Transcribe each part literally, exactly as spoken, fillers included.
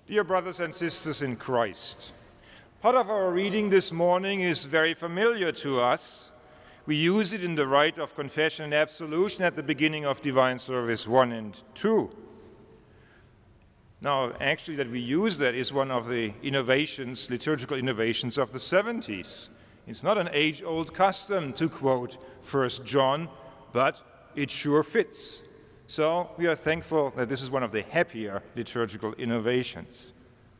Dear brothers and sisters in Christ, part of our reading this morning is very familiar to us. We use it in the rite of confession and absolution at the beginning of Divine Service one and two. Now, actually, that we use that is one of the innovations, liturgical innovations of the seventies. It's not an age-old custom to quote First John, but it sure fits. So we are thankful that this is one of the happier liturgical innovations.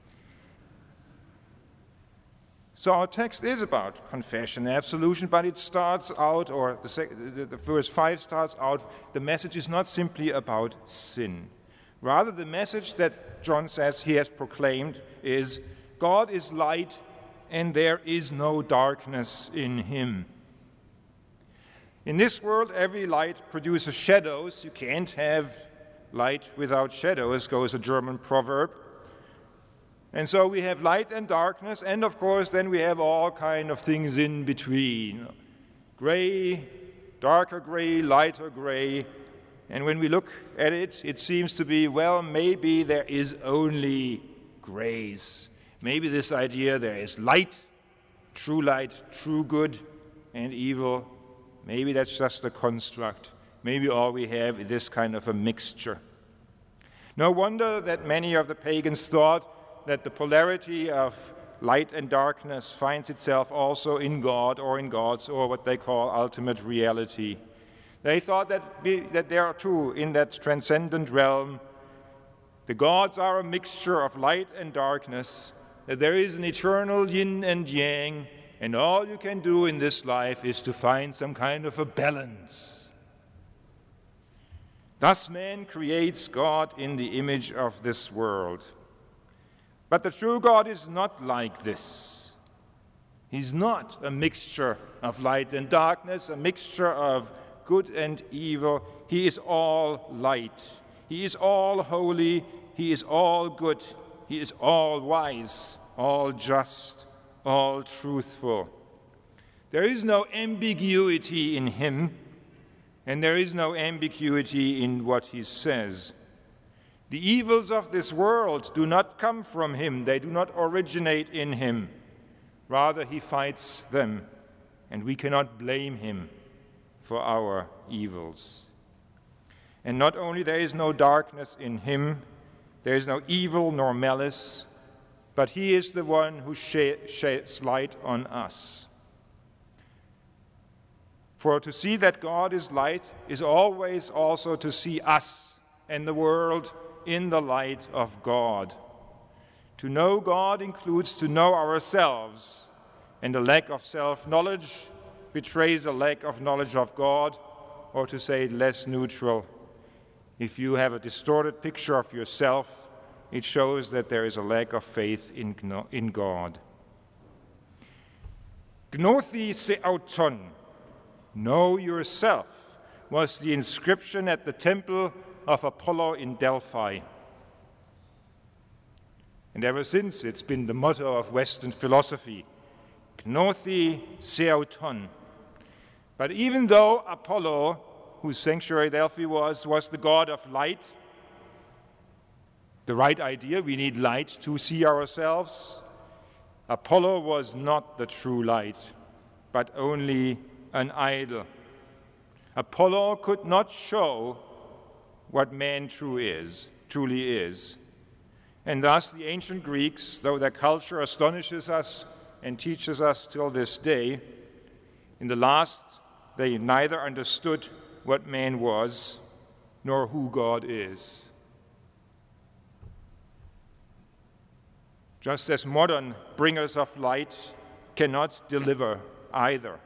So our text is about confession and absolution, but it starts out, or the, sec- the, the verse five starts out, the message is not simply about sin. Rather, the message that John says he has proclaimed is, God is light and there is no darkness in him. In this world, every light produces shadows. You can't have light without shadows, goes a German proverb. And so we have light and darkness, and of course then we have all kind of things in between. Gray, darker gray, lighter gray. And when we look at it, it seems to be, well, maybe there is only grays. Maybe this idea there is light, true light, true good, and evil. Maybe that's just a construct. Maybe all we have is this kind of a mixture. No wonder that many of the pagans thought that the polarity of light and darkness finds itself also in God or in God's, or what they call ultimate reality. They thought that, be, that there are two in that transcendent realm. The gods are a mixture of light and darkness, that there is an eternal yin and yang, and all you can do in this life is to find some kind of a balance. Thus man creates God in the image of this world. But the true God is not like this. He's not a mixture of light and darkness, a mixture of good and evil. He is all light. He is all holy. He is all good. He is all wise, all just, all truthful. There is no ambiguity in him, and there is no ambiguity in what he says. The evils of this world do not come from him. They do not originate in him. Rather, he fights them, and we cannot blame him for our evils. And not only there is no darkness in him, there is no evil nor malice, but he is the one who sheds light on us. For to see that God is light is always also to see us and the world in the light of God. To know God includes to know ourselves, and a lack of self-knowledge betrays a lack of knowledge of God, or to say it less neutral, if you have a distorted picture of yourself, it shows that there is a lack of faith in, in God. Gnothi seauton, know yourself, was the inscription at the temple of Apollo in Delphi. And ever since, it's been the motto of Western philosophy, Gnothi seauton. But even though Apollo, whose sanctuary Delphi was, was the god of light, the right idea, we need light to see ourselves, Apollo was not the true light, but only an idol. Apollo could not show what man true is, truly is. And thus the ancient Greeks, though their culture astonishes us and teaches us till this day, in the last they neither understood what man was nor who God is. Just as modern bringers of light cannot deliver either.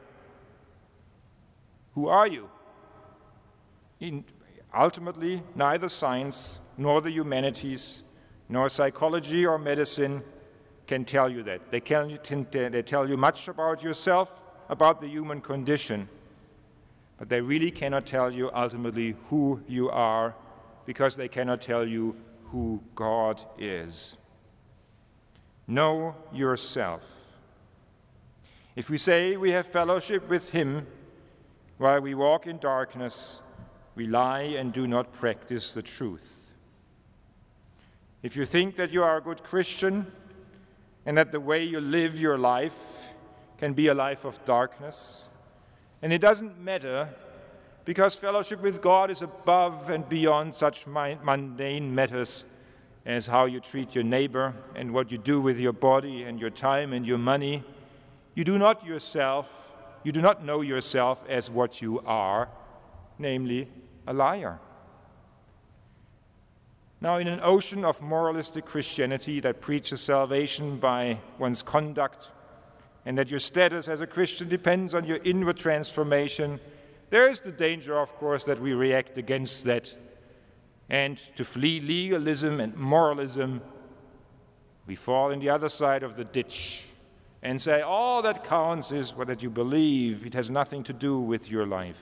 Who are you? In, ultimately, neither science nor the humanities nor psychology or medicine can tell you that. They, can, they tell you much about yourself, about the human condition, but they really cannot tell you ultimately who you are, because they cannot tell you who God is. Know yourself. If we say we have fellowship with him while we walk in darkness, we lie and do not practice the truth. If you think that you are a good Christian and that the way you live your life can be a life of darkness, and it doesn't matter because fellowship with God is above and beyond such mundane matters as how you treat your neighbor and what you do with your body and your time and your money, you do not yourself, you do not know yourself as what you are, namely a liar. Now, in an ocean of moralistic Christianity that preaches salvation by one's conduct and that your status as a Christian depends on your inward transformation, there is the danger, of course, that we react against that. And to flee legalism and moralism, we fall in the other side of the ditch and say, all that counts is what that you believe. It has nothing to do with your life.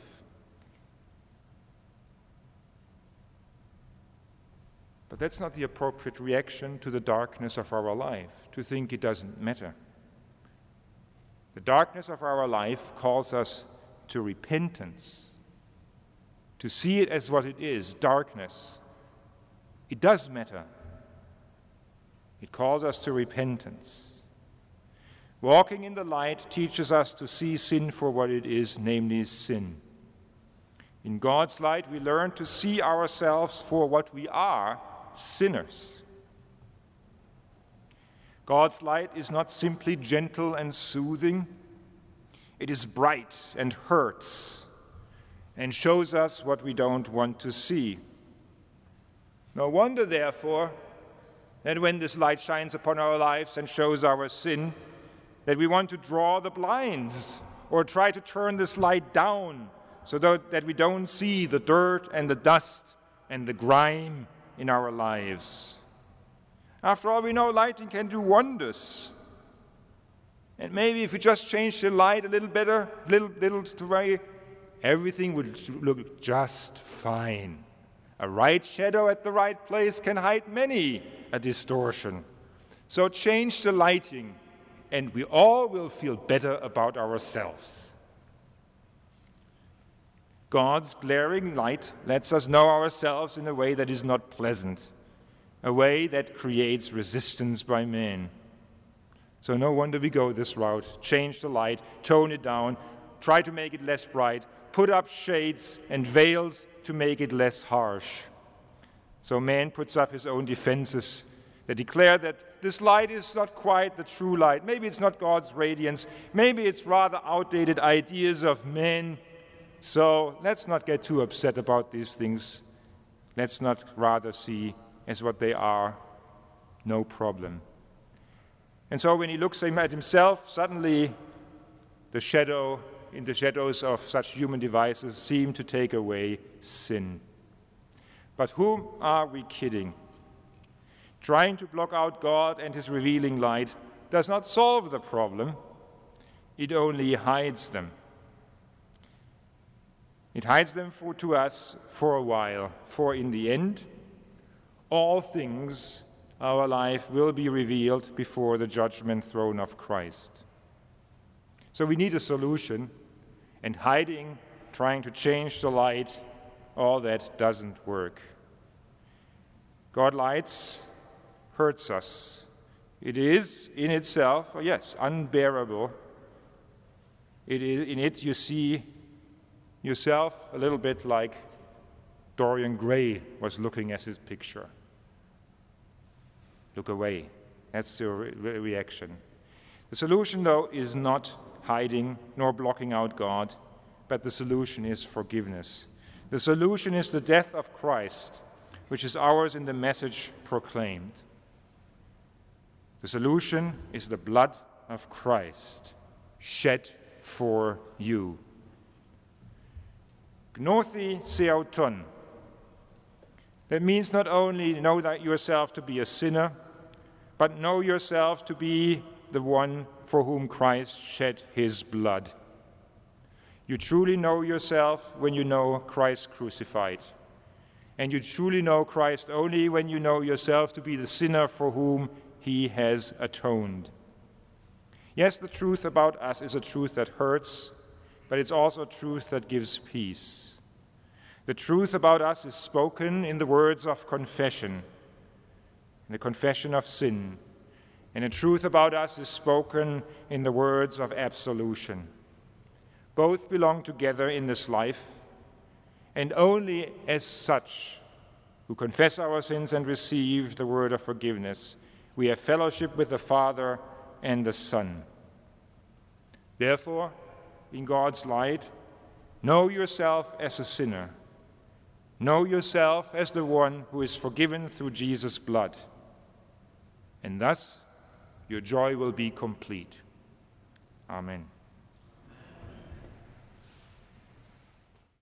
But that's not the appropriate reaction to the darkness of our life, to think it doesn't matter. The darkness of our life calls us to repentance, to see it as what it is, darkness. It does matter. It calls us to repentance. Walking in the light teaches us to see sin for what it is, namely sin. In God's light, we learn to see ourselves for what we are, sinners. God's light is not simply gentle and soothing. It is bright and hurts and shows us what we don't want to see. No wonder, therefore, that when this light shines upon our lives and shows our sin, that we want to draw the blinds or try to turn this light down so that we don't see the dirt and the dust and the grime in our lives. After all, we know lighting can do wonders. And maybe if we just change the light a little better, little, little to way, everything would look just fine. A right shadow at the right place can hide many a distortion. So change the lighting, and we all will feel better about ourselves. God's glaring light lets us know ourselves in a way that is not pleasant, a way that creates resistance by men. So no wonder we go this route, change the light, tone it down, try to make it less bright, put up shades and veils to make it less harsh. So man puts up his own defenses that declare that this light is not quite the true light. Maybe it's not God's radiance. Maybe it's rather outdated ideas of men. So let's not get too upset about these things. Let's not rather see as what they are, no problem. And so when he looks at himself, suddenly the shadow, in the shadows of such human devices, seem to take away sin. But whom are we kidding? Trying to block out God and his revealing light does not solve the problem. It only hides them. It hides them for, to us for a while, for in the end, all things, our life, will be revealed before the judgment throne of Christ. So we need a solution, and hiding, trying to change the light, all that doesn't work. God lights hurts us. It is in itself, oh yes, unbearable. It is, in it you see yourself a little bit like Dorian Gray was looking at his picture. Look away. That's the re- reaction. The solution, though, is not hiding nor blocking out God, but the solution is forgiveness. The solution is the death of Christ, which is ours in the message proclaimed. The solution is the blood of Christ, shed for you. Gnothi seauton. That means not only know that yourself to be a sinner, but know yourself to be the one for whom Christ shed his blood. You truly know yourself when you know Christ crucified. And you truly know Christ only when you know yourself to be the sinner for whom he has atoned. Yes, the truth about us is a truth that hurts, but it's also a truth that gives peace. The truth about us is spoken in the words of confession, and the confession of sin, and the truth about us is spoken in the words of absolution. Both belong together in this life, and only as such, who confess our sins and receive the word of forgiveness, we have fellowship with the Father and the Son. Therefore, in God's light, know yourself as a sinner. Know yourself as the one who is forgiven through Jesus' blood. And thus, your joy will be complete. Amen.